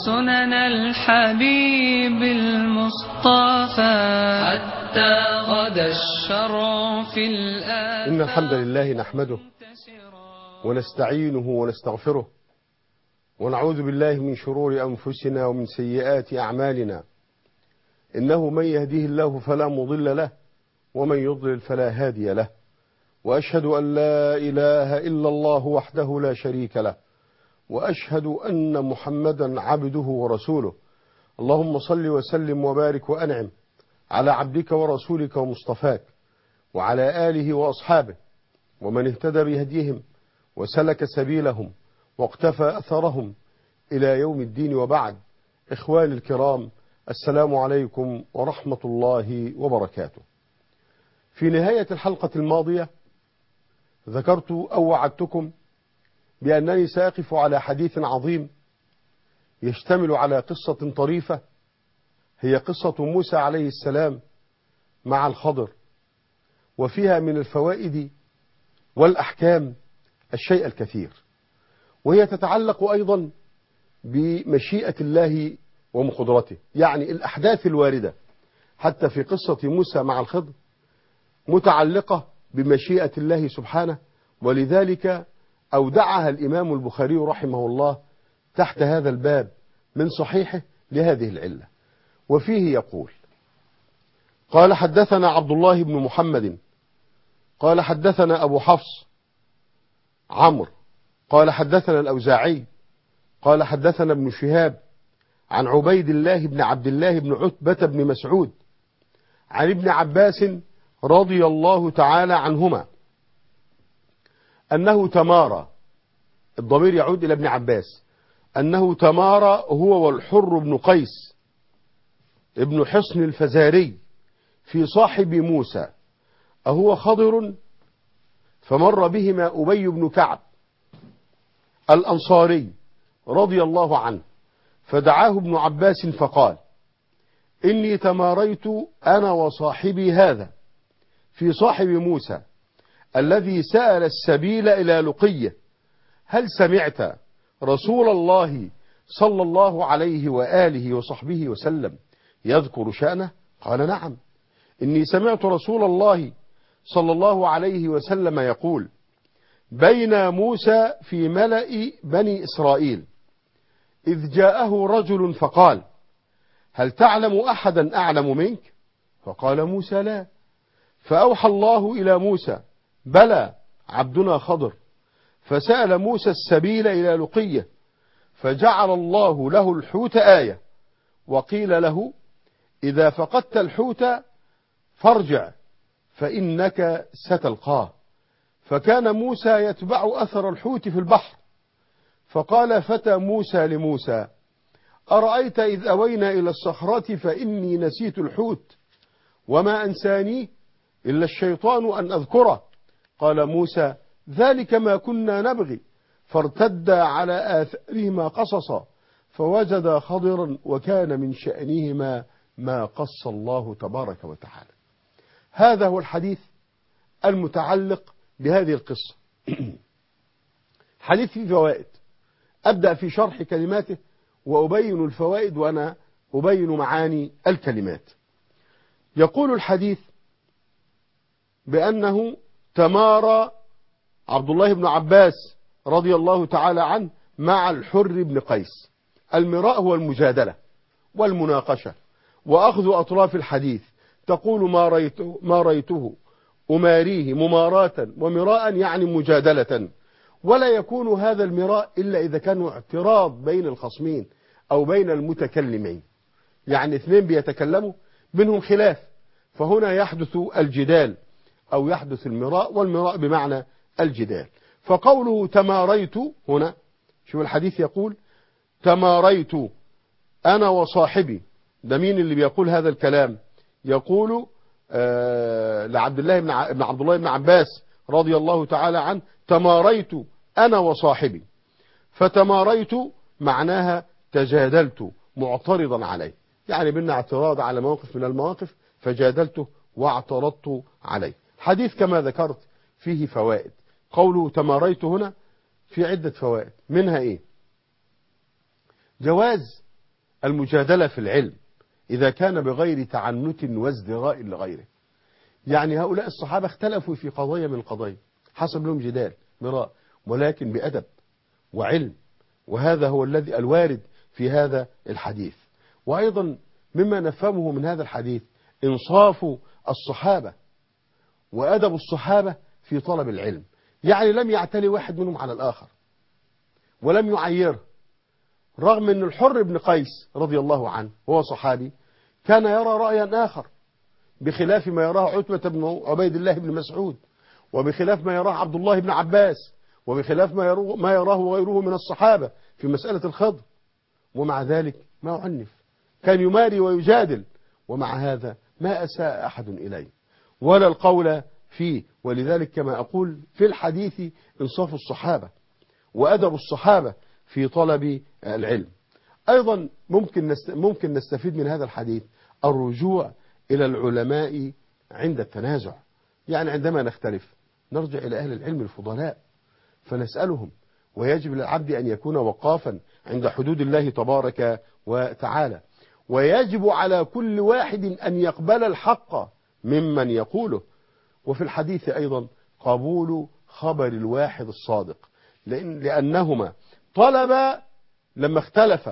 سنن الحبيب المصطفى حتى غدا الشرع في الآفاق. إن الحمد لله نحمده ونستعينه ونستغفره ونعوذ بالله من شرور أنفسنا ومن سيئات أعمالنا. إنه من يهديه الله فلا مضل له ومن يضلل فلا هادي له، وأشهد أن لا إله إلا الله وحده لا شريك له، وأشهد أن محمدا عبده ورسوله. اللهم صل وسلم وبارك وأنعم على عبدك ورسولك ومصطفاك وعلى آله وأصحابه ومن اهتدى بهديهم وسلك سبيلهم واقتفى أثرهم إلى يوم الدين. وبعد، إخواني الكرام، السلام عليكم ورحمة الله وبركاته. في نهاية الحلقة الماضية ذكرت أو وعدتكم بأنني سأقف على حديث عظيم يشتمل على قصة طريفة، هي قصة موسى عليه السلام مع الخضر، وفيها من الفوائد والأحكام الشيء الكثير، وهي تتعلق أيضا بمشيئة الله ومقدرته. يعني الأحداث الواردة حتى في قصة موسى مع الخضر متعلقة بمشيئة الله سبحانه، ولذلك أودعها الإمام البخاري رحمه الله تحت هذا الباب من صحيحه لهذه العلة. وفيه يقول: قال حدثنا عبد الله بن محمد قال حدثنا أبو حفص عمرو قال حدثنا الأوزاعي قال حدثنا ابن شهاب عن عبيد الله بن عبد الله بن عتبة بن مسعود عن ابن عباس رضي الله تعالى عنهما أنه تمارى، الضمير يعود إلى ابن عباس، أنه تمارى هو والحر بن قيس ابن حصن الفزاري في صاحب موسى أهو خضر، فمر بهما أبي بن كعب الأنصاري رضي الله عنه، فدعاه ابن عباس فقال: إني تماريت أنا وصاحبي هذا في صاحب موسى الذي سأل السبيل إلى لقية، هل سمعت رسول الله صلى الله عليه وآله وصحبه وسلم يذكر شأنه؟ قال: نعم، إني سمعت رسول الله صلى الله عليه وسلم يقول: بين موسى في ملأ بني إسرائيل إذ جاءه رجل فقال: هل تعلم أحدا أعلم منك؟ فقال موسى: لا. فأوحى الله إلى موسى: بلى، عبدنا خضر. فسأل موسى السبيل إلى لقية، فجعل الله له الحوت آية، وقيل له: إذا فقدت الحوت فارجع فإنك ستلقاه. فكان موسى يتبع أثر الحوت في البحر، فقال فتى موسى لموسى: أرأيت إذ أوينا إلى الصخرة فإني نسيت الحوت وما أنسانيه إلا الشيطان أن أذكره. قال موسى: ذلك ما كنا نبغي. فارتدا على آثارهما قصصا فوجدا خضرا وكان من شأنهما ما قص الله تبارك وتعالى. هذا هو الحديث المتعلق بهذه القصة. حديث فيه فوائد، أبدأ في شرح كلماته وأبين الفوائد وأنا أبين معاني الكلمات. يقول الحديث بأنه تمارى عبد الله بن عباس رضي الله تعالى عنه مع الحر بن قيس. المراء هو المجادلة والمناقشة وأخذ أطراف الحديث، تقول ما رأيته أماريه مماراة، ومراء يعني مجادلة، ولا يكون هذا المراء إلا إذا كان اعتراض بين الخصمين أو بين المتكلمين، يعني اثنين بيتكلموا بينهم خلاف، فهنا يحدث الجدال أو يحدث المراء، والمراء بمعنى الجدال. فقوله تماريت هنا، شوف الحديث يقول: تماريت أنا وصاحبي. ده مين اللي بيقول هذا الكلام؟ يقول لعبد الله بن عباس رضي الله تعالى عنه: تماريت أنا وصاحبي. فتماريت معناها تجادلت معترضا عليه، يعني بيننا اعتراض على موقف من المواقف فجادلته واعترضت عليه. حديث كما ذكرت فيه فوائد. قوله تماريت هنا في عدة فوائد، منها إيه؟ جواز المجادلة في العلم إذا كان بغير تعنت وازدراء لغيره. يعني هؤلاء الصحابة اختلفوا في قضايا من القضايا، حصل لهم جدال مراء، ولكن بأدب وعلم، وهذا هو الذي الوارد في هذا الحديث. وأيضا مما نفهمه من هذا الحديث إنصاف الصحابة وأدب الصحابة في طلب العلم. يعني لم يعتلي واحد منهم على الآخر ولم يعيره، رغم أن الحر بن قيس رضي الله عنه هو صحابي كان يرى رأيا آخر بخلاف ما يراه عتبة بن عبيد الله بن مسعود، وبخلاف ما يراه عبد الله بن عباس، وبخلاف ما يراه غيره من الصحابة في مسألة الخضر. ومع ذلك ما عنف، كان يماري ويجادل، ومع هذا ما أساء أحد إليه ولا القول فيه. ولذلك كما أقول في الحديث إنصاف الصحابة وأدب الصحابة في طلب العلم. أيضا ممكن نستفيد من هذا الحديث الرجوع إلى العلماء عند التنازع. يعني عندما نختلف نرجع إلى أهل العلم الفضلاء فنسألهم، ويجب للعبد أن يكون وقافا عند حدود الله تبارك وتعالى، ويجب على كل واحد أن يقبل الحق ممن يقوله. وفي الحديث أيضا قبول خبر الواحد الصادق، لأنهما طلب لما اختلف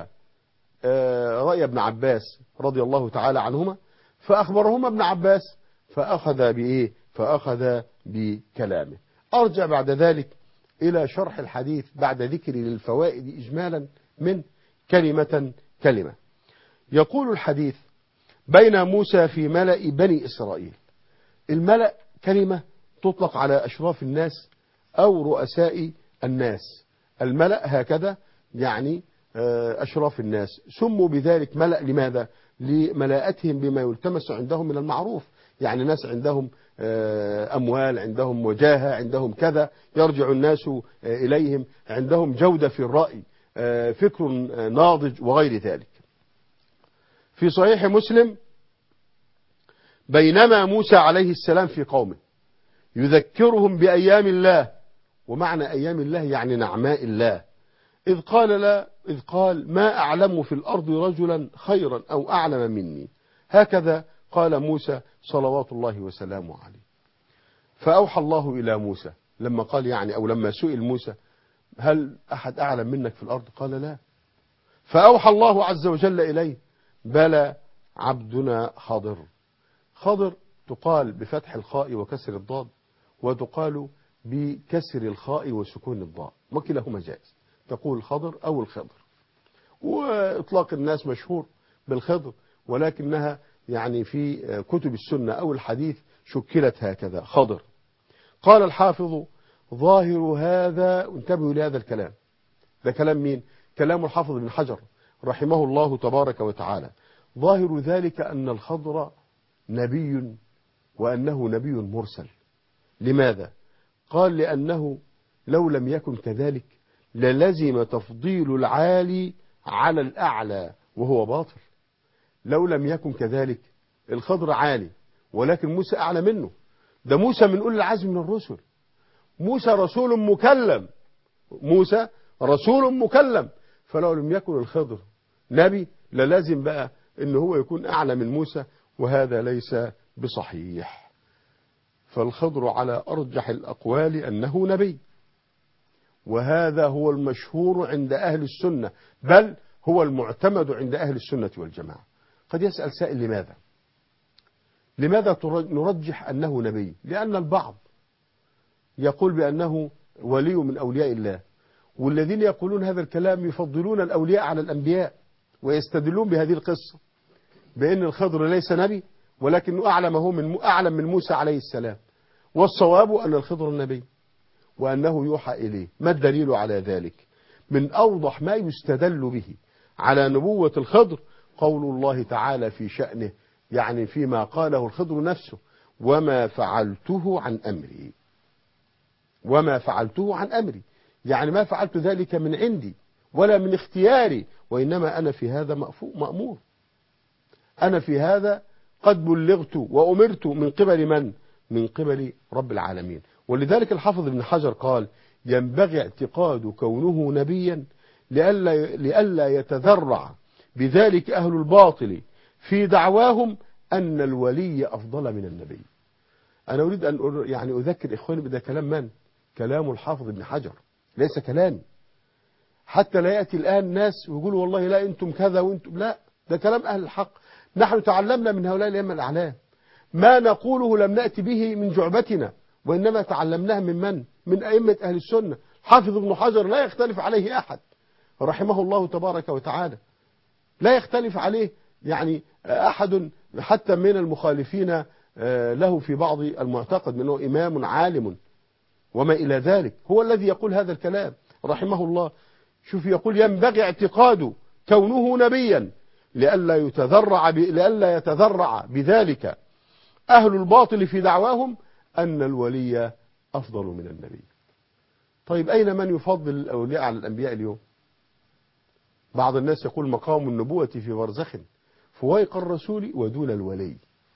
رأي ابن عباس رضي الله تعالى عنهما، فأخبرهما ابن عباس فأخذ بإيه؟ فأخذ بكلامه. أرجع بعد ذلك إلى شرح الحديث بعد ذكر للفوائد إجمالا من كلمة كلمة. يقول الحديث: بين موسى في ملأ بني إسرائيل. الملأ كلمة تطلق على أشراف الناس أو رؤساء الناس. الملأ هكذا يعني أشراف الناس، سموا بذلك ملأ. لماذا؟ لملاءتهم بما يلتمس عندهم من المعروف. يعني ناس عندهم أموال، عندهم وجاهة، عندهم كذا، يرجع الناس إليهم، عندهم جودة في الرأي، فكر ناضج وغير ذلك. في صحيح مسلم: بينما موسى عليه السلام في قومه يذكرهم بأيام الله، ومعنى أيام الله يعني نعماء الله، إذ قال: ما أعلم في الأرض رجلا خيرا أو أعلم مني. هكذا قال موسى صلوات الله وسلامه عليه. فأوحى الله إلى موسى لما قال يعني، أو لما سئل موسى: هل أحد أعلم منك في الأرض؟ قال: لا. فأوحى الله عز وجل إليه: بلى عبدنا خضر. خضر تقال بفتح الخاء وكسر الضاد، وتقال بكسر الخاء وسكون الضاء، وكلاهما جائز، تقول خضر أو الخضر. وإطلاق الناس مشهور بالخضر، ولكنها يعني في كتب السنة أو الحديث شكلت هكذا خضر. قال الحافظ: ظاهر هذا، انتبهوا لهذا الكلام، ده كلام مين؟ كلام الحافظ بن حجر رحمه الله تبارك وتعالى. ظاهر ذلك أن الخضر نبي، وأنه نبي مرسل. لماذا؟ قال: لأنه لو لم يكن كذلك للزم تفضيل العالي على الأعلى، وهو باطل. لو لم يكن كذلك، الخضر عالي ولكن موسى أعلى منه، ده موسى من أولي العزم من الرسل، موسى رسول مكلم، موسى رسول مكلم. فلو لم يكن الخضر نبي للازم بقى إنه هو يكون أعلى من موسى، وهذا ليس بصحيح. فالخضر على أرجح الأقوال أنه نبي، وهذا هو المشهور عند أهل السنة، بل هو المعتمد عند أهل السنة والجماعة. قد يسأل سائل: لماذا نرجح أنه نبي؟ لأن البعض يقول بأنه ولي من أولياء الله، والذين يقولون هذا الكلام يفضلون الأولياء على الأنبياء، ويستدلون بهذه القصة بأن الخضر ليس نبي، ولكنه أعلم من موسى عليه السلام. والصواب أن الخضر النبي وأنه يوحى إليه. ما الدليل على ذلك؟ من أوضح ما يستدل به على نبوة الخضر قول الله تعالى في شأنه، يعني فيما قاله الخضر نفسه: وما فعلته عن أمري. وما فعلته عن أمري يعني ما فعلت ذلك من عندي ولا من اختياري، وإنما أنا في هذا مأمور، أنا في هذا قد بلغت وأمرت من قبل من؟ من قبل رب العالمين. ولذلك الحافظ ابن حجر قال: ينبغي اعتقاد كونه نبيا لئلا يتذرع بذلك أهل الباطل في دعواهم أن الولي أفضل من النبي. أنا أريد أن يعني أذكر إخواني بده كلام من؟ كلام الحافظ ابن حجر، ليس كلامي. حتى لا يأتي الآن ناس ويقولوا والله لا أنتم كذا وأنتم لا، ده كلام أهل الحق. نحن تعلمنا من هؤلاء الأئمة الأعلام، ما نقوله لم نأتي به من جعبتنا، وإنما تعلمناه من؟ من أئمة أهل السنة. حافظ ابن حجر لا يختلف عليه أحد رحمه الله تبارك وتعالى، لا يختلف عليه يعني أحد حتى من المخالفين له في بعض المعتقد منه إمام عالم وما إلى ذلك، هو الذي يقول هذا الكلام رحمه الله. شوف يقول ينبغي اعتقاد كونه نبيا لئلا يتذرع بذلك أهل الباطل في دعواهم أن الولي أفضل من النبي. طيب أين من يفضل الأولياء على الأنبياء اليوم؟ بعض الناس يقول مقام النبوة في برزخ فويق الرسول ودون الولي،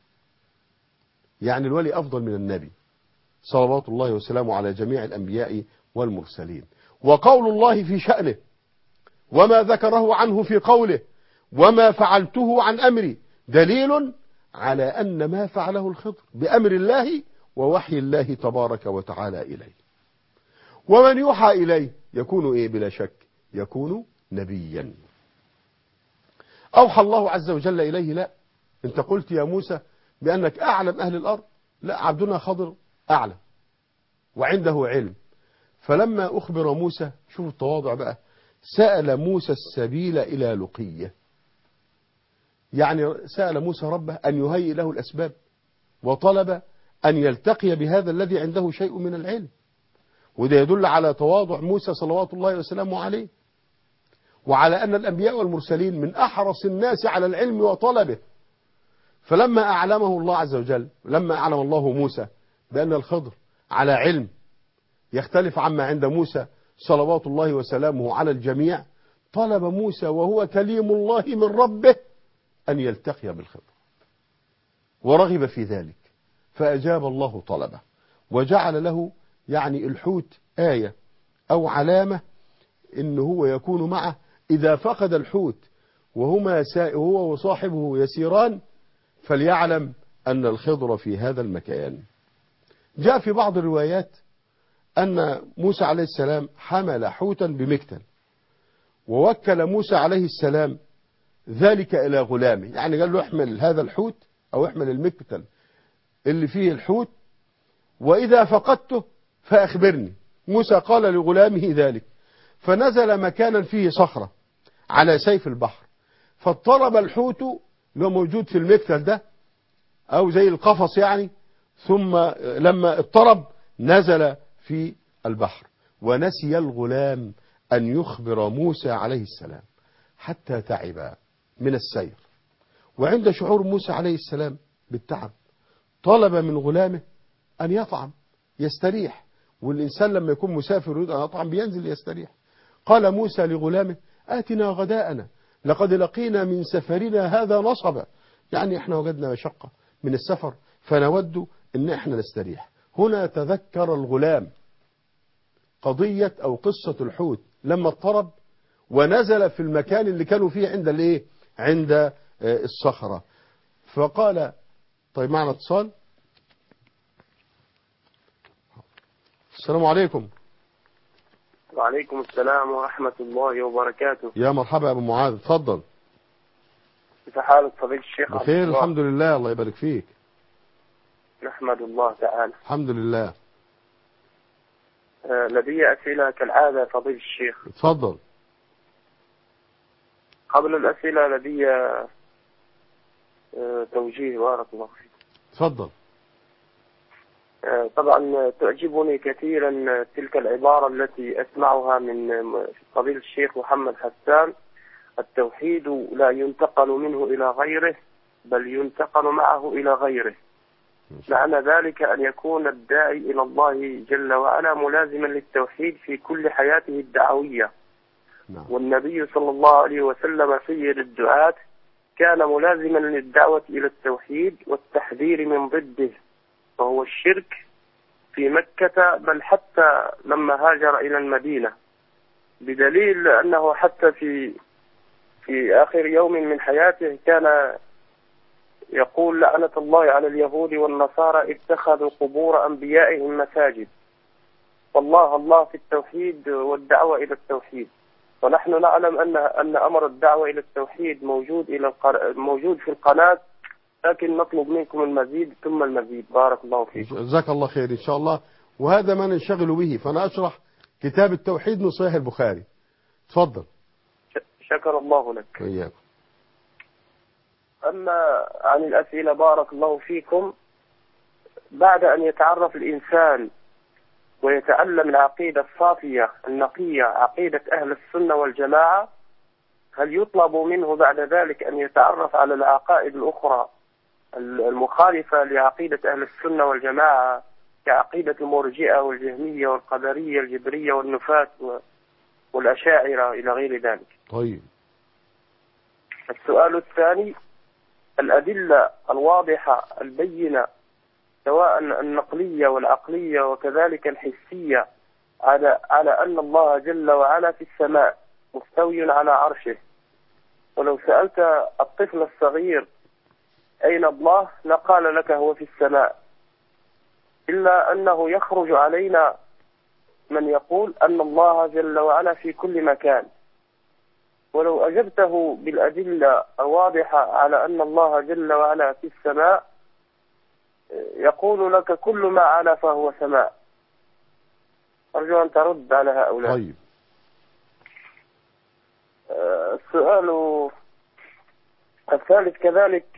يعني الولي أفضل من النبي صلوات الله وسلامه على جميع الأنبياء والمرسلين. وقول الله في شأنه وما ذكره عنه في قوله وما فعلته عن أمري دليل على أن ما فعله الخضر بأمر الله ووحي الله تبارك وتعالى إليه. ومن يوحى إليه يكون إيه؟ بلا شك يكون نبيا. أوحى الله عز وجل إليه؟ لا. أنت قلت يا موسى بأنك أعلم أهل الأرض، لا، عبدنا خضر أعلم وعنده علم. فلما أخبر موسى، شوف التواضع بقى، سأل موسى السبيل إلى لقيه، يعني سأل موسى ربه أن يهيئ له الأسباب، وطلب أن يلتقي بهذا الذي عنده شيء من العلم. وده يدل على تواضع موسى صلوات الله وسلامه عليه، وعلى أن الأنبياء والمرسلين من أحرص الناس على العلم وطلبه. فلما أعلمه الله عز وجل، لما أعلم الله موسى بأن الخضر على علم يختلف عما عند موسى صلوات الله وسلامه على الجميع، طلب موسى وهو كليم الله من ربه أن يلتقي بالخضر، ورغب في ذلك، فأجاب الله طلبه وجعل له يعني الحوت آية أو علامة إنه هو يكون معه إذا فقد الحوت وهو وصاحبه يسيران فليعلم أن الخضر في هذا المكان. جاء في بعض الروايات أن موسى عليه السلام حمل حوتا بمكتل، ووكل موسى عليه السلام ذلك إلى غلامه، يعني قال له احمل هذا الحوت أو احمل المكتل اللي فيه الحوت، وإذا فقدته فأخبرني. موسى قال لغلامه ذلك، فنزل مكانا فيه صخرة على سيف البحر، فاضطرب الحوت اللي هو موجود في المكتل ده أو زي القفص يعني، ثم لما اضطرب نزل في البحر، ونسي الغلام أن يخبر موسى عليه السلام حتى تعب من السير. وعند شعور موسى عليه السلام بالتعب طلب من غلامه أن يطعم يستريح، والإنسان لما يكون مسافر يريد أن يطعم بينزل يستريح. قال موسى لغلامه آتنا غداءنا لقد لقينا من سفرنا هذا نصبا، يعني احنا وجدنا مشقة من السفر فنود ان احنا نستريح. هنا تذكر الغلام قضية أو قصة الحوت لما اضطرب ونزل في المكان اللي كانوا فيه عند الايه؟ عند الصخرة. فقال طيب معنا اتصال. السلام عليكم. وعليكم السلام ورحمة الله وبركاته. يا مرحبا يا أبو معاذ، اتفضل. كيف حالك فضيلة الشيخ؟ بخير الحمد لله، الله يبارك فيك. نحمد الله تعالى. الحمد لله. لدي أسئلة كالعادة فضيلة الشيخ. اتفضل. قبل الأسئلة لدي توجيه بارك الله فيك. اتفضل. طبعا تعجبني كثيرا تلك العبارة التي أسمعها من فضيلة الشيخ محمد حسان: التوحيد لا ينتقل منه إلى غيره بل ينتقل معه إلى غيره. معنى ذلك أن يكون الداعي إلى الله جل وعلا ملازما للتوحيد في كل حياته الدعوية. والنبي صلى الله عليه وسلم سيد الدعاة كان ملازما للدعوة إلى التوحيد والتحذير من ضده وهو الشرك في مكة، بل حتى لما هاجر إلى المدينة، بدليل أنه حتى في آخر يوم من حياته كان يقول: لعنة الله على اليهود والنصارى اتخذوا قبور أنبيائهم مساجد. والله الله في التوحيد والدعوة إلى التوحيد، ونحن نعلم أن أمر الدعوة إلى التوحيد موجود في القناة، لكن نطلب منكم المزيد ثم المزيد. بارك الله فيكم. جزاك الله خير إن شاء الله، وهذا ما ننشغل به. فأنا أشرح كتاب التوحيد من صحيح البخاري. تفضل. شكر الله لك. وإياكم. أما عن الأسئلة بارك الله فيكم، بعد أن يتعرف الإنسان ويتعلم العقيدة الصافية النقية، عقيدة أهل السنة والجماعة، هل يطلب منه بعد ذلك أن يتعرف على العقائد الأخرى المخالفة لعقيدة أهل السنة والجماعة، كعقيدة المرجئة والجهمية والقدرية الجبرية والنفاة والأشاعرة إلى غير ذلك؟ طيب. السؤال الثاني: الأدلة الواضحة البينة سواء النقلية والعقلية وكذلك الحسية على أن الله جل وعلا في السماء مستوي على عرشه، ولو سألت الطفل الصغير أين الله لقال لك هو في السماء، إلا أنه يخرج علينا من يقول أن الله جل وعلا في كل مكان. ولو أجبته بالأدلة الواضحة على أن الله جل وعلا في السماء يقول لك كل ما علا فهو سماء. أرجو أن ترد على هؤلاء. طيب. السؤال الثالث كذلك: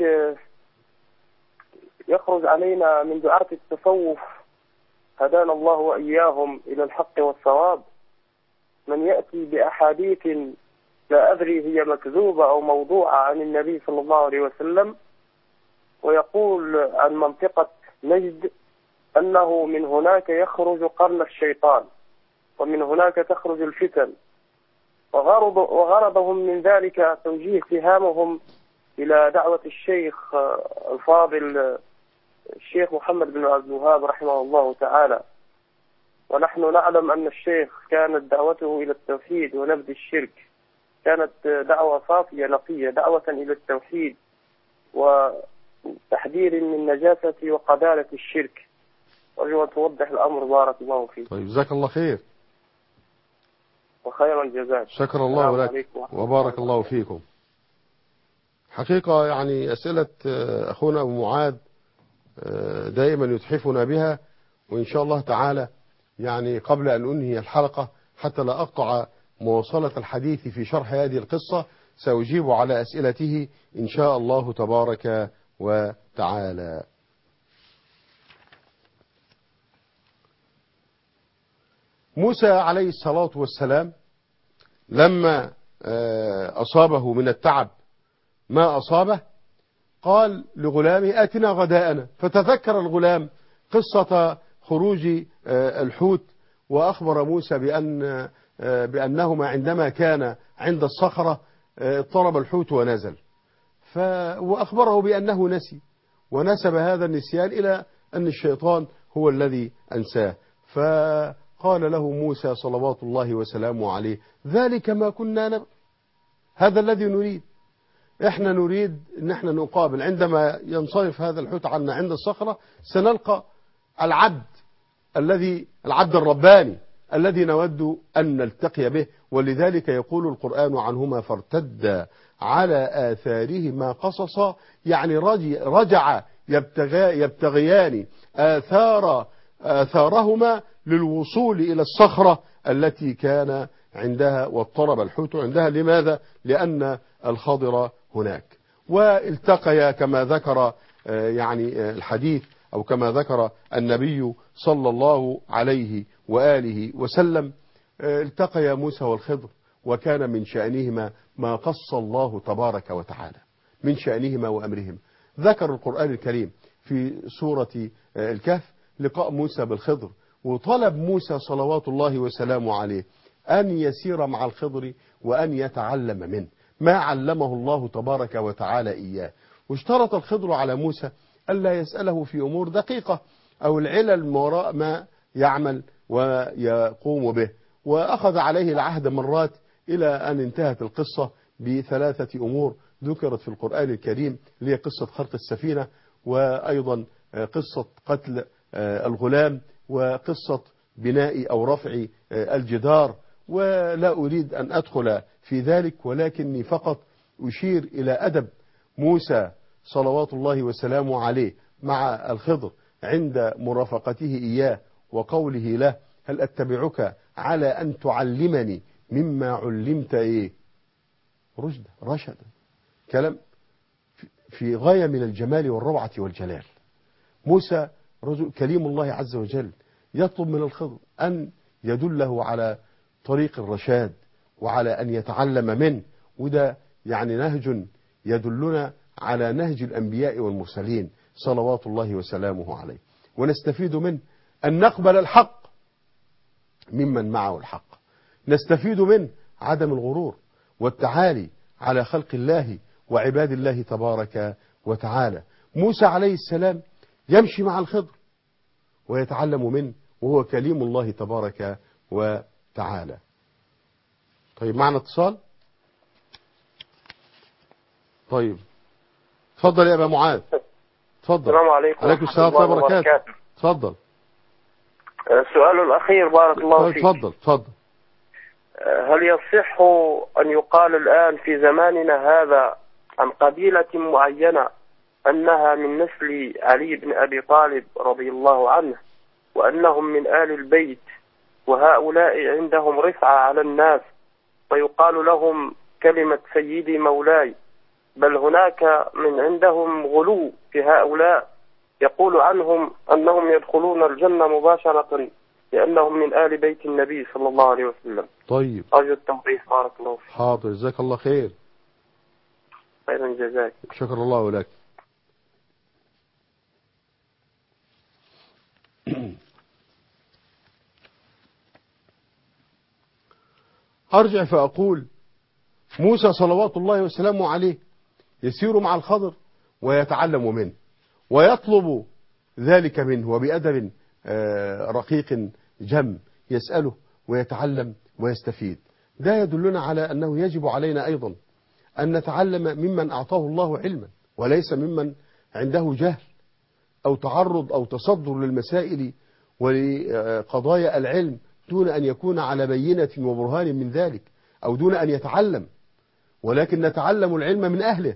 يخرج علينا من دعاة التصوف هدانا الله وإياهم إلى الحق والصواب من يأتي بأحاديث لا أدري هي مكذوبة أو موضوعة عن النبي صلى الله عليه وسلم، ويقول عن منطقة نجد أنه من هناك يخرج قرن الشيطان ومن هناك تخرج الفتن، وغرضهم من ذلك توجيه سهامهم إلى دعوة الشيخ الفاضل الشيخ محمد بن عبد الوهاب رحمه الله تعالى. ونحن نعلم أن الشيخ كانت دعوته إلى التوحيد ونبذ الشرك، كانت دعوة صافية نقية، دعوة إلى التوحيد وتحذير من نجاسة وقذارة الشرك. أرجو أن توضح الأمر. بارك الله فيك. طيب جزاك الله خير. وخيرا الجزاء. شكر الله لك وبارك الله فيكم. حقيقة يعني أسئلة أخونا أبو معاذ دائما يتحفنا بها، وإن شاء الله تعالى يعني قبل أن أنهي الحلقة حتى لا أقطع مواصلة الحديث في شرح هذه القصة سأجيب على أسئلته إن شاء الله تبارك وتعالى. موسى عليه الصلاة والسلام لما أصابه من التعب ما أصابه قال لغلامه آتنا غداءنا، فتذكر الغلام قصة خروج الحوت، وأخبر موسى بأنهما عندما كان عند الصخرة اضطرب الحوت ونزل، وأخبره بأنه نسي، ونسب هذا النسيان إلى أن الشيطان هو الذي أنساه. فقال له موسى صلوات الله وسلامه عليه: ذلك ما كنا نبغي، هذا الذي نريد، احنا نريد ان احنا نقابل عندما ينصرف هذا الحوت عنا عند الصخرة سنلقى العبد الرباني الذي نود أن نلتقي به. ولذلك يقول القرآن عنهما: فارتد على آثارهما قصصا، يعني رجع يبتغيان آثارهما للوصول إلى الصخرة التي كان عندها واضطرب الحوت عندها. لماذا؟ لأن الخضر هناك. والتقيا كما ذكر يعني الحديث أو كما ذكر النبي صلى الله عليه وآله وسلم، التقيا موسى والخضر، وكان من شأنهما ما قص الله تبارك وتعالى من شأنهما وأمرهم. ذكر القرآن الكريم في سورة الكهف لقاء موسى بالخضر، وطلب موسى صلوات الله وسلامه عليه أن يسير مع الخضر وأن يتعلم منه ما علمه الله تبارك وتعالى إياه. واشترط الخضر على موسى ألا يسأله في أمور دقيقة أو العلل من وراء ما يعمل ويقوم به، وأخذ عليه العهد مرات إلى أن انتهت القصة بثلاثة أمور ذكرت في القرآن الكريم، اللي هي قصة خلق السفينة، وأيضا قصة قتل الغلام، وقصة بناء أو رفع الجدار. ولا أريد أن أدخل في ذلك، ولكني فقط أشير إلى أدب موسى صلوات الله وسلامه عليه مع الخضر عند مرافقته إياه وقوله له: هل أتبعك على أن تعلمني مما علمت رشدا. كلام في غاية من الجمال والروعة والجلال. موسى رجل كليم الله عز وجل يطلب من الخضر أن يدله على طريق الرشاد وعلى أن يتعلم منه، وده يعني نهج يدلنا على نهج الأنبياء والمرسلين صلوات الله وسلامه عليه. ونستفيد منه أن نقبل الحق ممن معه الحق، نستفيد منه عدم الغرور والتعالي على خلق الله وعباد الله تبارك وتعالى. موسى عليه السلام يمشي مع الخضر ويتعلم منه، وهو كليم الله تبارك وتعالى. طيب معنا اتصال. طيب تفضل يا أبا معاذ. تفضل. السلام عليكم. عليكم السلام ورحمة الله وبركاته. تفضل. السؤال الأخير بارك الله فيك. تفضل. هل يصح أن يقال الآن في زماننا هذا عن قبيلة معينة أنها من نسل علي بن أبي طالب رضي الله عنه، وأنهم من آل البيت، وهؤلاء عندهم رفعة على الناس، ويقال لهم كلمة سيدي مولاي، بل هناك من عندهم غلو في هؤلاء يقول عنهم أنهم يدخلون الجنة مباشرة لأنهم من آل بيت النبي صلى الله عليه وسلم. طيب أرجو التوضيح بارك الله فيك. حاضر، جزاك الله خير. خيرا جزاك. شكر الله لك. أرجع فأقول موسى صلوات الله وسلامه عليه يسير مع الخضر ويتعلم منه ويطلب ذلك منه، وبأدب رقيق جم يسأله ويتعلم ويستفيد. ده يدلنا على أنه يجب علينا أيضا أن نتعلم ممن أعطاه الله علما، وليس ممن عنده جهل أو تعرض أو تصدر للمسائل ولقضايا العلم دون أن يكون على بينة وبرهان من ذلك، أو دون أن يتعلم، ولكن نتعلم العلم من أهله،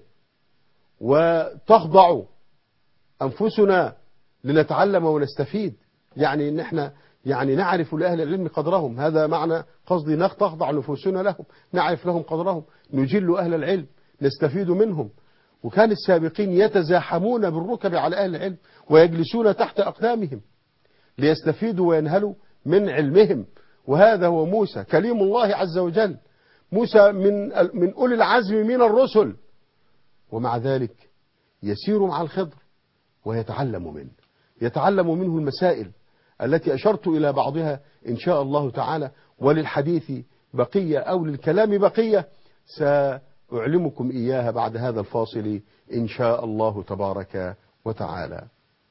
وتخضع أنفسنا لنتعلم ونستفيد. يعني إن احنا يعني نعرف لأهل العلم قدرهم، هذا معنى قصدي، تخضع نفوسنا لهم، نعرف لهم قدرهم، نجل أهل العلم، نستفيد منهم. وكان السابقين يتزاحمون بالركب على أهل العلم ويجلسون تحت أقدامهم ليستفيدوا وينهلوا من علمهم. وهذا هو موسى كليم الله عز وجل، موسى من أولي العزم من الرسل، ومع ذلك يسير مع الخضر ويتعلم منه، يتعلم منه المسائل التي أشرت إلى بعضها إن شاء الله تعالى، وللحديث بقية أو للكلام بقية سأعلمكم إياها بعد هذا الفاصل إن شاء الله تبارك وتعالى.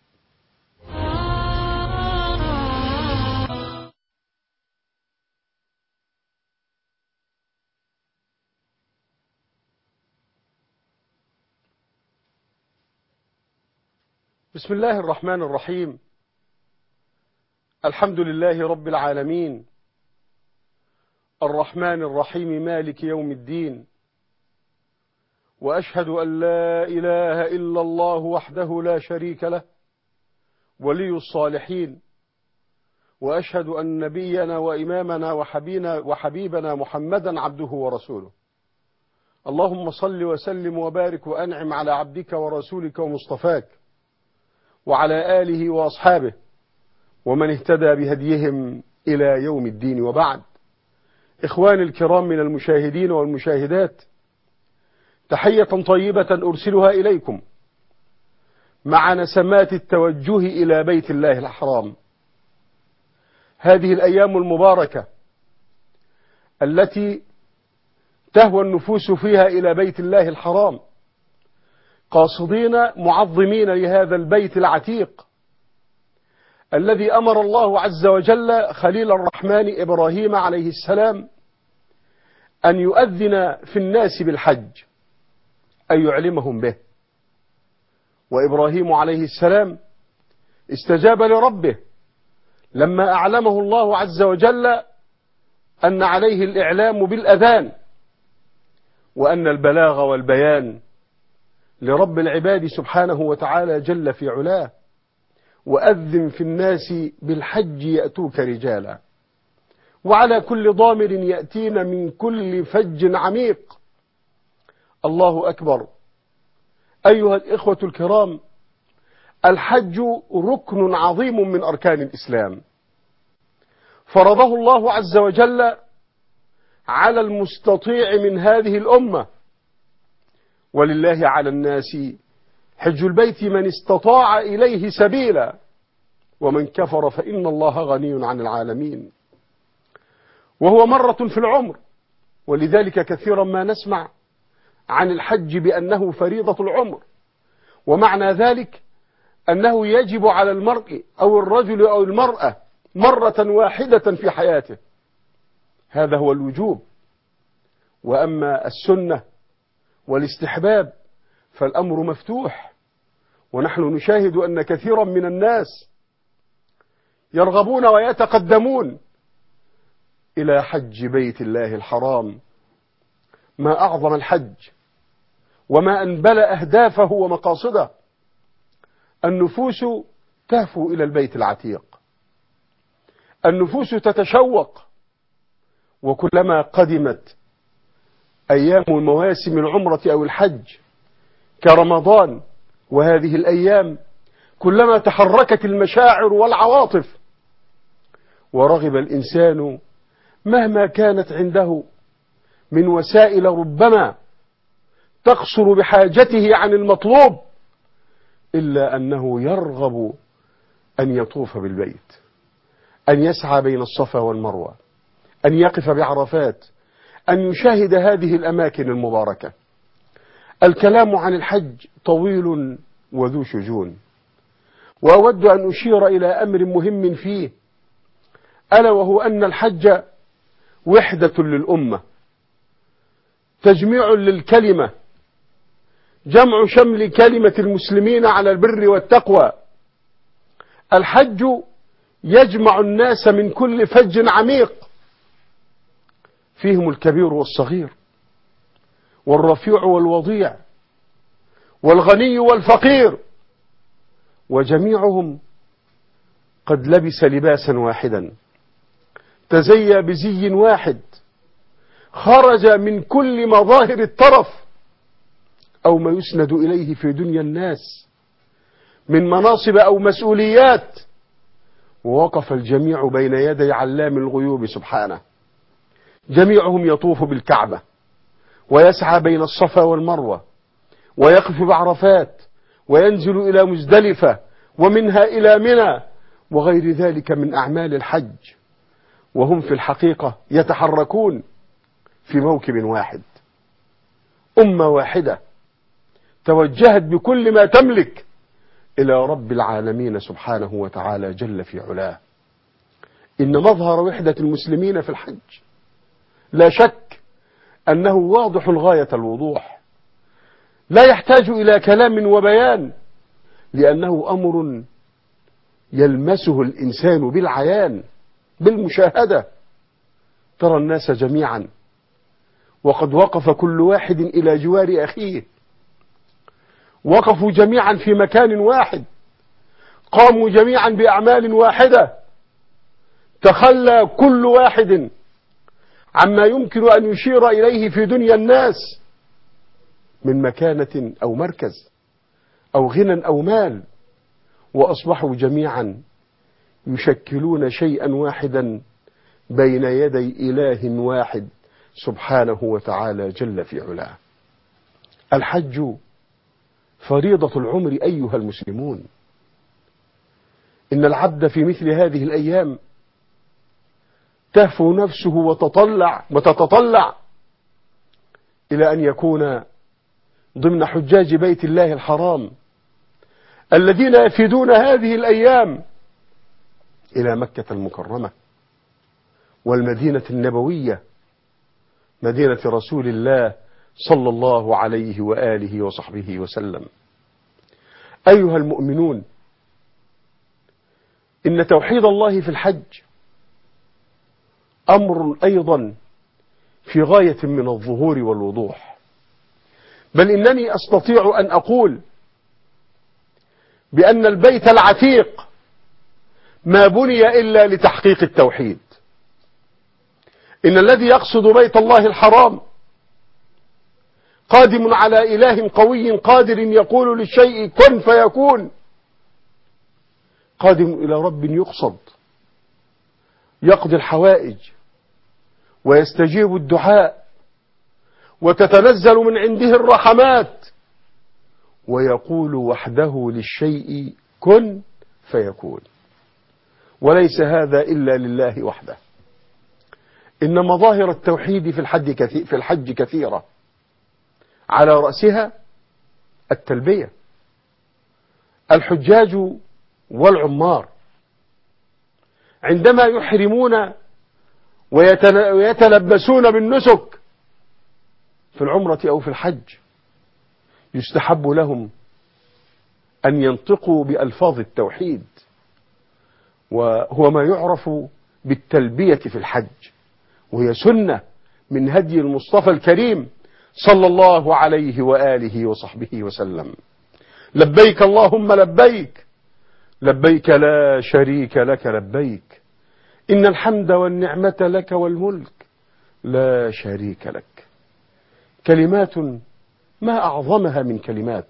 بسم الله الرحمن الرحيم. الحمد لله رب العالمين، الرحمن الرحيم، مالك يوم الدين، وأشهد أن لا إله إلا الله وحده لا شريك له ولي الصالحين، وأشهد أن نبينا وإمامنا وحبيبنا محمدا عبده ورسوله. اللهم صل وسلم وبارك وأنعم على عبدك ورسولك ومصطفاك وعلى آله وأصحابه ومن اهتدى بهديهم إلى يوم الدين، وبعد. إخواني الكرام من المشاهدين والمشاهدات، تحية طيبة أرسلها إليكم مع نسمات التوجه إلى بيت الله الحرام. هذه الأيام المباركة التي تهوى النفوس فيها إلى بيت الله الحرام، قاصدين معظمين لهذا البيت العتيق الذي أمر الله عز وجل خليل الرحمن إبراهيم عليه السلام أن يؤذن في الناس بالحج، أي يعلمهم به. وإبراهيم عليه السلام استجاب لربه لما أعلمه الله عز وجل أن عليه الإعلام بالأذان، وأن البلاغ والبيان لرب العباد سبحانه وتعالى جل في علاه. وأذن في الناس بالحج يأتوك رجالا وعلى كل ضامر يأتين من كل فج عميق. الله أكبر. أيها الإخوة الكرام، الحج ركن عظيم من أركان الإسلام، فرضه الله عز وجل على المستطيع من هذه الأمة. ولله على الناس حج البيت من استطاع إليه سبيلا، ومن كفر فإن الله غني عن العالمين. وهو مرة في العمر، ولذلك كثيرا ما نسمع عن الحج بأنه فريضة العمر، ومعنى ذلك أنه يجب على المرء أو الرجل أو المرأة مرة واحدة في حياته، هذا هو الوجوب. وأما السنة والاستحباب فالأمر مفتوح، ونحن نشاهد أن كثيرا من الناس يرغبون ويتقدمون إلى حج بيت الله الحرام. ما أعظم الحج وما أنبل أهدافه ومقاصده. النفوس تهفو إلى البيت العتيق، النفوس تتشوق، وكلما قدمت أيام مواسم العمرة أو الحج كرمضان وهذه الأيام كلما تحركت المشاعر والعواطف، ورغب الإنسان مهما كانت عنده من وسائل ربما تقصر بحاجته عن المطلوب، إلا أنه يرغب أن يطوف بالبيت، أن يسعى بين الصفا والمروة، أن يقف بعرفات، أن يشاهد هذه الأماكن المباركة. الكلام عن الحج طويل وذو شجون، وأود أن أشير إلى أمر مهم فيه، ألا وهو أن الحج وحدة للأمة، تجميع للكلمة، جمع شمل كلمة المسلمين على البر والتقوى. الحج يجمع الناس من كل فج عميق، فيهم الكبير والصغير والرفيع والوضيع والغني والفقير، وجميعهم قد لبس لباسا واحدا، تزيى بزي واحد، خرج من كل مظاهر الترف أو ما يسند إليه في دنيا الناس من مناصب أو مسؤوليات، ووقف الجميع بين يدي علام الغيوب سبحانه. جميعهم يطوف بالكعبة ويسعى بين الصفا والمروة ويقف بعرفات وينزل إلى مزدلفة ومنها إلى منى وغير ذلك من أعمال الحج، وهم في الحقيقة يتحركون في موكب واحد، أمة واحدة توجهت بكل ما تملك إلى رب العالمين سبحانه وتعالى جل في علاه. إن مظهر وحدة المسلمين في الحج لا شك أنه واضح غاية الوضوح، لا يحتاج إلى كلام وبيان، لأنه أمر يلمسه الإنسان بالعيان بالمشاهدة. ترى الناس جميعا وقد وقف كل واحد إلى جوار أخيه، وقفوا جميعا في مكان واحد، قاموا جميعا بأعمال واحدة، تخلى كل واحد عما يمكن أن يشير إليه في دنيا الناس من مكانة أو مركز أو غنى أو مال، وأصبحوا جميعا يشكلون شيئا واحدا بين يدي إله واحد سبحانه وتعالى جل في علاه. الحج فريضة العمر أيها المسلمون. إن العبد في مثل هذه الأيام تهفو نفسه وتتطلع إلى أن يكون ضمن حجاج بيت الله الحرام الذين يفيدون هذه الأيام إلى مكة المكرمة والمدينة النبوية مدينة رسول الله صلى الله عليه وآله وصحبه وسلم. أيها المؤمنون، إن توحيد الله في الحج أمر أيضا في غاية من الظهور والوضوح، بل إنني أستطيع أن أقول بأن البيت العتيق ما بني إلا لتحقيق التوحيد. إن الذي يقصد بيت الله الحرام قادم على إله قوي قادر يقول للشيء كن فيكون، قادم إلى رب يقصد يقضي الحوائج ويستجيب الدعاء وتتنزل من عنده الرحمات، ويقول وحده للشيء كن فيكون. وليس هذا إلا لله وحده. إن مظاهر التوحيد في الحج كثيرة، على رأسها التلبية. الحجاج والعمار عندما يحرمون ويتلبسون بالنسك في العمرة أو في الحج يستحب لهم أن ينطقوا بألفاظ التوحيد، وهو ما يعرف بالتلبية في الحج، وهي سنة من هدي المصطفى الكريم صلى الله عليه وآله وصحبه وسلم. لبيك اللهم لبيك، لبيك لا شريك لك لبيك، إن الحمد والنعمة لك والملك لا شريك لك. كلمات ما أعظمها من كلمات،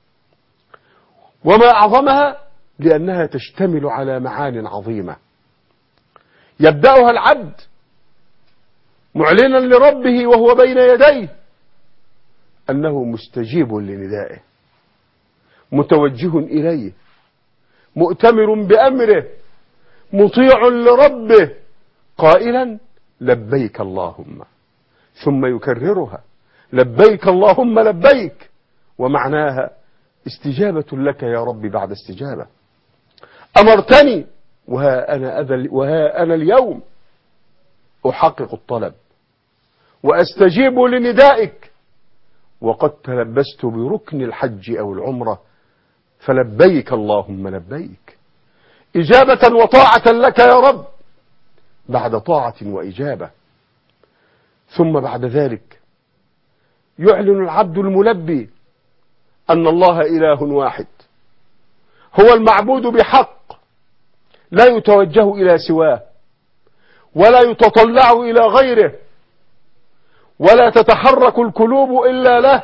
وما أعظمها لأنها تشتمل على معان عظيمة يبدأها العبد معلنا لربه وهو بين يديه أنه مستجيب لندائه، متوجه إليه، مؤتمر بأمره، مطيع لربه، قائلا لبيك اللهم، ثم يكررها لبيك اللهم لبيك، ومعناها استجابة لك يا رب بعد استجابة. أمرتني وها أنا اليوم أحقق الطلب وأستجيب لندائك، وقد تلبست بركن الحج أو العمرة، فلبيك اللهم لبيك، إجابة وطاعة لك يا رب بعد طاعة وإجابة. ثم بعد ذلك يعلن العبد الملبي أن الله إله واحد، هو المعبود بحق، لا يتوجه إلى سواه، ولا يتطلع إلى غيره، ولا تتحرك القلوب إلا له،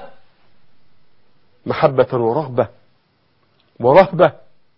محبة ورغبة ورهبة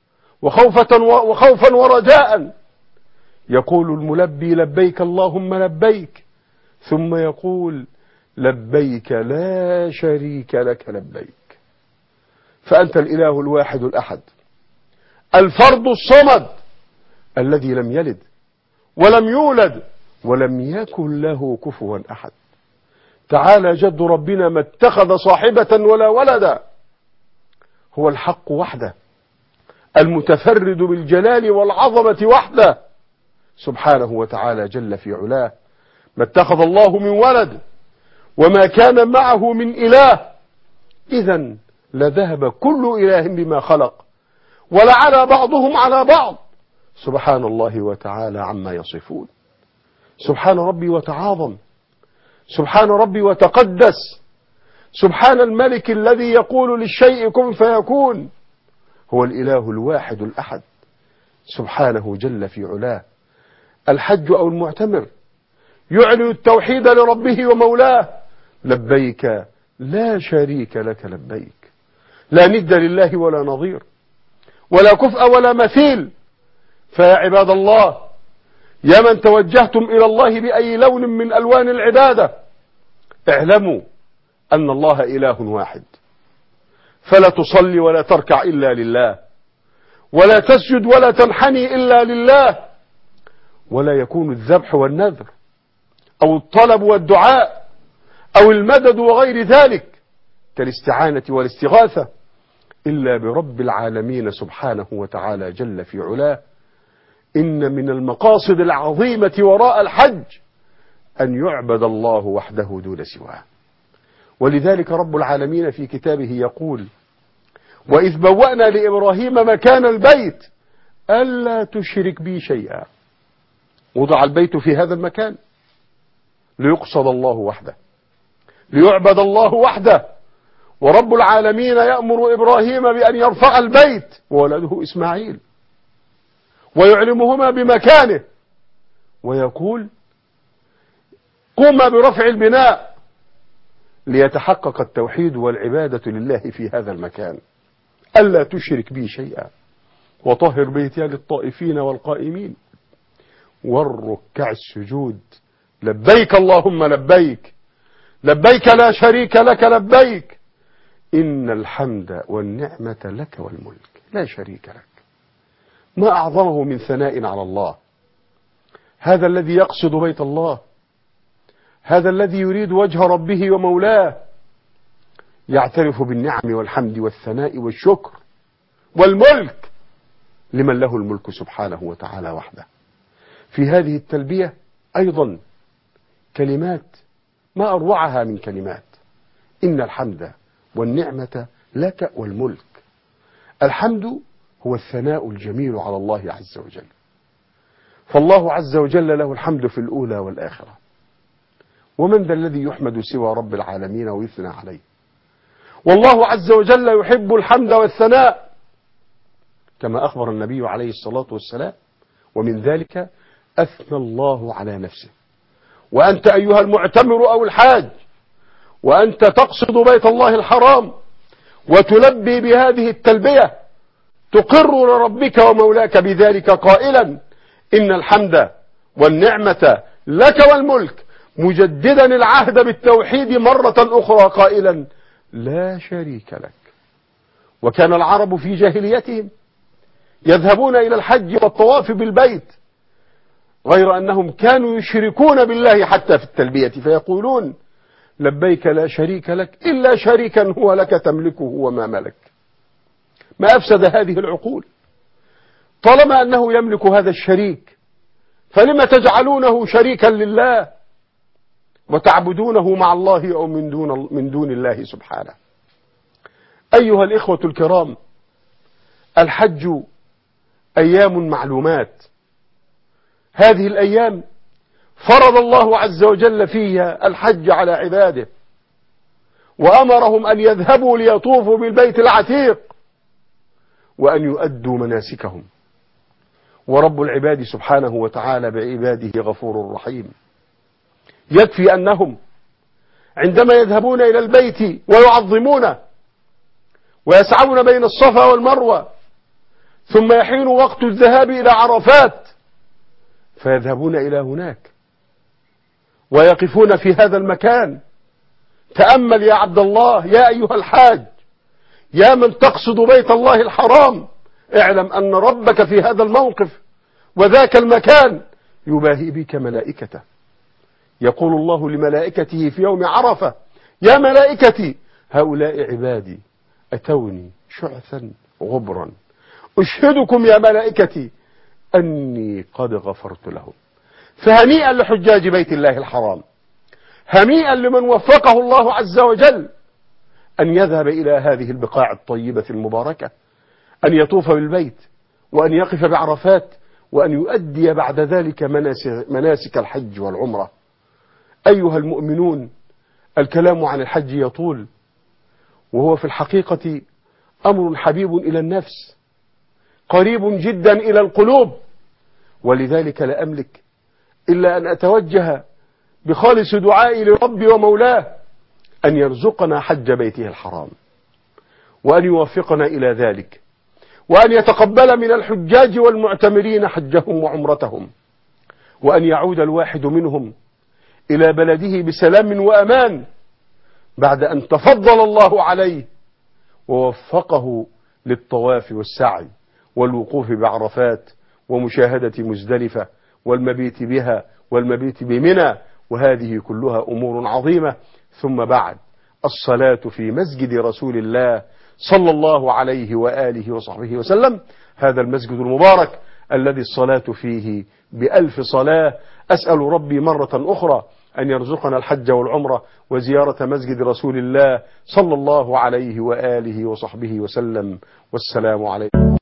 وخوفا ورجاء. يقول الملبي لبيك اللهم لبيك، ثم يقول لبيك لا شريك لك لبيك. فأنت الإله الواحد الأحد، الفرد الصمد، الذي لم يلد ولم يولد ولم يكن له كفوا أحد. تعالى جد ربنا ما اتخذ صاحبة ولا ولدا، هو الحق وحده، المتفرد بالجلال والعظمة وحده سبحانه وتعالى جل في علاه. ما اتخذ الله من ولد وما كان معه من إله، إذا لذهب كل إله بما خلق ولعلى بعضهم على بعض، سبحان الله وتعالى عما يصفون. سبحان ربي وتعاظم، سبحان ربي وتقدس، سبحان الملك الذي يقول للشيء كن فيكون، هو الإله الواحد الأحد سبحانه جل في علاه. الحج أو المعتمر يعلن التوحيد لربه ومولاه، لبيك لا شريك لك لبيك، لا ند لله ولا نظير ولا كفء ولا مثيل. فيا عباد الله، يا من توجهتم إلى الله بأي لون من ألوان العبادة، اعلموا أن الله إله واحد، فلا تصلي ولا تركع إلا لله، ولا تسجد ولا تنحني إلا لله، ولا يكون الذبح والنذر أو الطلب والدعاء أو المدد وغير ذلك كالاستعانة والاستغاثة إلا برب العالمين سبحانه وتعالى جل في علاه. إن من المقاصد العظيمة وراء الحج أن يعبد الله وحده دون سواه. ولذلك رب العالمين في كتابه يقول: وإذ بوأنا لإبراهيم مكان البيت ألا تشرك بي شيئا. وضع البيت في هذا المكان ليقصد الله وحده، ليعبد الله وحده. ورب العالمين يأمر إبراهيم بأن يرفع البيت وولده إسماعيل ويعلمهما بمكانه، ويقول: قم برفع البناء ليتحقق التوحيد والعبادة لله في هذا المكان. ألا تشرك بي شيئا وطهر بيتي للطائفين والقائمين والركع السجود. لبيك اللهم لبيك، لبيك لا شريك لك لبيك، إن الحمد والنعمة لك والملك لا شريك لك. ما أعظمه من ثناء على الله. هذا الذي يقصد بيت الله، هذا الذي يريد وجه ربه ومولاه، يعترف بالنعم والحمد والثناء والشكر والملك لمن له الملك سبحانه وتعالى وحده. في هذه التلبية أيضا كلمات ما أروعها من كلمات: إن الحمد والنعمة لك والملك. الحمد هو الثناء الجميل على الله عز وجل، فالله عز وجل له الحمد في الأولى والآخرة. ومن ذا الذي يحمد سوى رب العالمين ويثنى عليه؟ والله عز وجل يحب الحمد والثناء كما أخبر النبي عليه الصلاة والسلام. ومن ذلك أثنى الله على نفسه. وأنت أيها المعتمر أو الحاج وأنت تقصد بيت الله الحرام وتلبي بهذه التلبية، تقر لربك ومولاك بذلك قائلا: إن الحمد والنعمة لك والملك، مجددا العهد بالتوحيد مرة أخرى قائلا: لا شريك لك. وكان العرب في جاهليتهم يذهبون إلى الحج والطواف بالبيت، غير أنهم كانوا يشركون بالله حتى في التلبية، فيقولون: لبيك لا شريك لك إلا شريكا هو لك تملكه وما ملك. ما أفسد هذه العقول؟ طالما أنه يملك هذا الشريك فلما تجعلونه شريكا لله وتعبدونه مع الله أو من دون الله سبحانه؟ أيها الإخوة الكرام، الحج أيام معلومات. هذه الأيام فرض الله عز وجل فيها الحج على عباده، وأمرهم أن يذهبوا ليطوفوا بالبيت العتيق وأن يؤدوا مناسكهم. ورب العباد سبحانه وتعالى بعباده غفور رحيم. يكفي أنهم عندما يذهبون إلى البيت ويعظمونه ويسعون بين الصفا والمروة، ثم يحين وقت الذهاب إلى عرفات فيذهبون إلى هناك ويقفون في هذا المكان. تأمل يا عبد الله، يا أيها الحاج، يا من تقصد بيت الله الحرام، اعلم أن ربك في هذا الموقف وذاك المكان يباهي بك ملائكته. يقول الله لملائكته في يوم عرفة: يا ملائكتي هؤلاء عبادي أتوني شعثا غبرا، أشهدكم يا ملائكتي أني قد غفرت لهم. فهنيئا لحجاج بيت الله الحرام، هنيئا لمن وفقه الله عز وجل أن يذهب إلى هذه البقاع الطيبة المباركة، أن يطوف بالبيت وأن يقف بعرفات وأن يؤدي بعد ذلك مناسك الحج والعمرة. أيها المؤمنون، الكلام عن الحج يطول، وهو في الحقيقة أمر حبيب إلى النفس، قريب جدا إلى القلوب. ولذلك لا أملك إلا أن أتوجه بخالص دعائي لربي ومولاه أن يرزقنا حج بيته الحرام، وأن يوفقنا إلى ذلك، وأن يتقبل من الحجاج والمعتمرين حجهم وعمرتهم، وأن يعود الواحد منهم إلى بلده بسلام وأمان بعد أن تفضل الله عليه ووفقه للطواف والسعي والوقوف بعرفات ومشاهدة مزدلفة والمبيت بها والمبيت بمنى، وهذه كلها أمور عظيمة. ثم بعد، الصلاة في مسجد رسول الله صلى الله عليه وآله وصحبه وسلم، هذا المسجد المبارك الذي الصلاة فيه ب1000 صلاة. أسأل ربي مرة أخرى أن يرزقنا الحج والعمرة وزيارة مسجد رسول الله صلى الله عليه وآله وصحبه وسلم. والسلام عليكم.